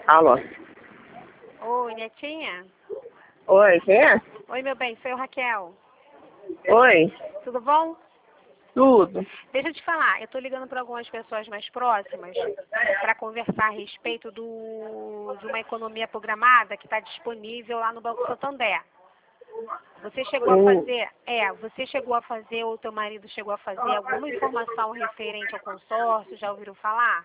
Alô? Oi, netinha? Oi, quem é? Oi, meu bem, sou eu, Raquel. Oi, Tudo bom? tudo. Deixa eu te falar, eu tô ligando para algumas pessoas mais próximas para conversar a respeito de uma economia programada que está disponível lá no Banco Santander. Você chegou a fazer, ou teu marido chegou a fazer alguma informação referente ao consórcio, já ouviram falar?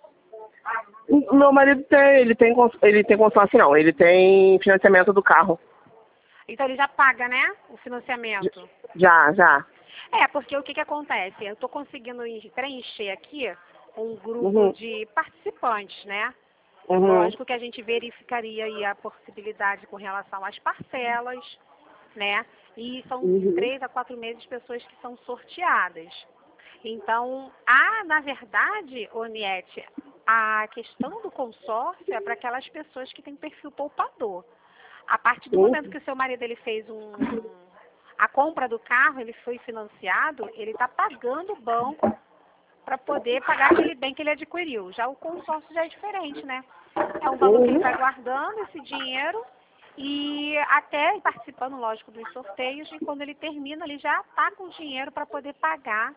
O meu marido ele tem consórcio não, ele tem financiamento do carro. Então ele já paga, né, o financiamento. Já. Porque o que acontece? Eu estou conseguindo preencher aqui um grupo Uhum. de participantes, né? Uhum. Lógico que a gente verificaria aí a possibilidade com relação às parcelas, né? E são de 3 a 4 meses pessoas que são sorteadas. Então, na verdade, Oniete, a questão do consórcio é para aquelas pessoas que têm perfil poupador. A partir do momento que o seu marido ele fez a compra do carro, ele foi financiado, ele está pagando o banco para poder pagar aquele bem que ele adquiriu. Já o consórcio já é diferente, né? É um valor que ele vai guardando esse dinheiro e até participando, lógico, dos sorteios, e quando ele termina, ele já está com dinheiro para poder pagar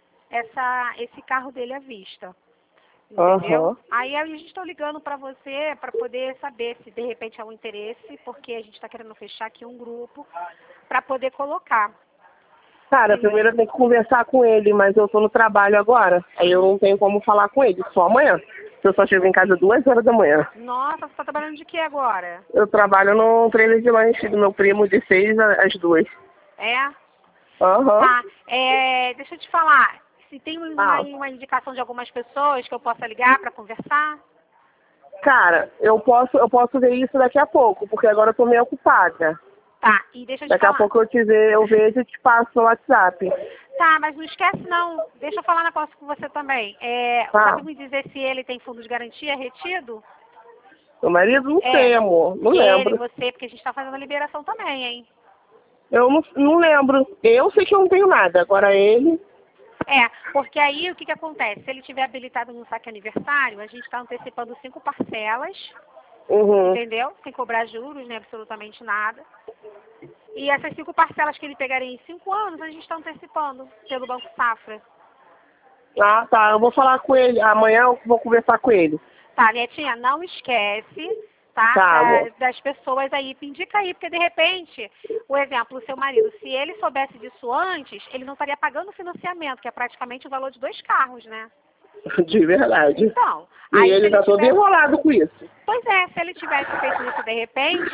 esse carro dele à vista. Entendeu? Uhum. Aí a gente está ligando para você para poder saber se de repente há um interesse, porque a gente está querendo fechar aqui um grupo para poder colocar. Cara, primeiro eu tenho que conversar com ele, mas eu tô no trabalho agora. Aí eu não tenho como falar com ele, só amanhã. Eu só chego em casa 2 horas da manhã. Nossa, você está trabalhando de que agora? Eu trabalho no trailer de lanche do meu primo de 6 às 2. É? Aham. Tá. Deixa eu te falar. Se tem uma indicação de algumas pessoas que eu possa ligar para conversar? Cara, eu posso ver isso daqui a pouco, porque agora eu tô meio ocupada. Tá, e deixa eu te Daqui a falar. pouco eu vejo e te passo no WhatsApp. Tá, mas não esquece não. Deixa eu falar um negócio com você também. Tá. Sabe me dizer se ele tem fundo de garantia retido? Meu marido? Não sei, amor. Não Ele, lembro. você, porque a gente tá fazendo a liberação também, hein? Eu não lembro. Eu sei que eu não tenho nada. Agora ele... Porque aí o que acontece? Se ele tiver habilitado no saque aniversário, a gente está antecipando 5 parcelas, entendeu? Sem cobrar juros, nem absolutamente nada. E essas 5 parcelas que ele pegaria em 5 anos, a gente está antecipando pelo Banco Safra. Ah, tá. Eu vou falar com ele. Amanhã eu vou conversar com ele. Tá, netinha, não esquece, tá? Tá, amor. Das pessoas aí, indica aí, porque de repente, o exemplo, o seu marido, se ele soubesse disso antes, ele não estaria pagando o financiamento, que é praticamente o valor de 2 carros, né? De verdade. Então, E aí ele tá todo enrolado com isso. Pois é, se ele tivesse feito isso de repente,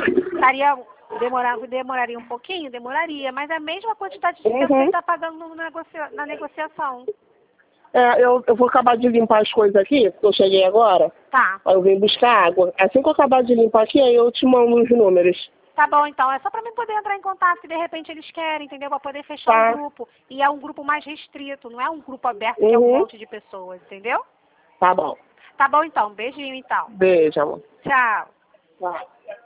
demoraria um pouquinho? Demoraria, mas é a mesma quantidade de dinheiro que ele está pagando na negociação. Eu vou acabar de limpar as coisas aqui, porque eu cheguei agora. Tá. Aí eu venho buscar água. Assim que eu acabar de limpar aqui, aí eu te mando os números. Tá bom, então. É só pra mim poder entrar em contato, que de repente eles querem, entendeu? Pra poder fechar o grupo. E é um grupo mais restrito, não é um grupo aberto que é um monte de pessoas, entendeu? Tá bom. Tá bom, então. Beijinho, então. Beijo, amor. Tchau. Tchau.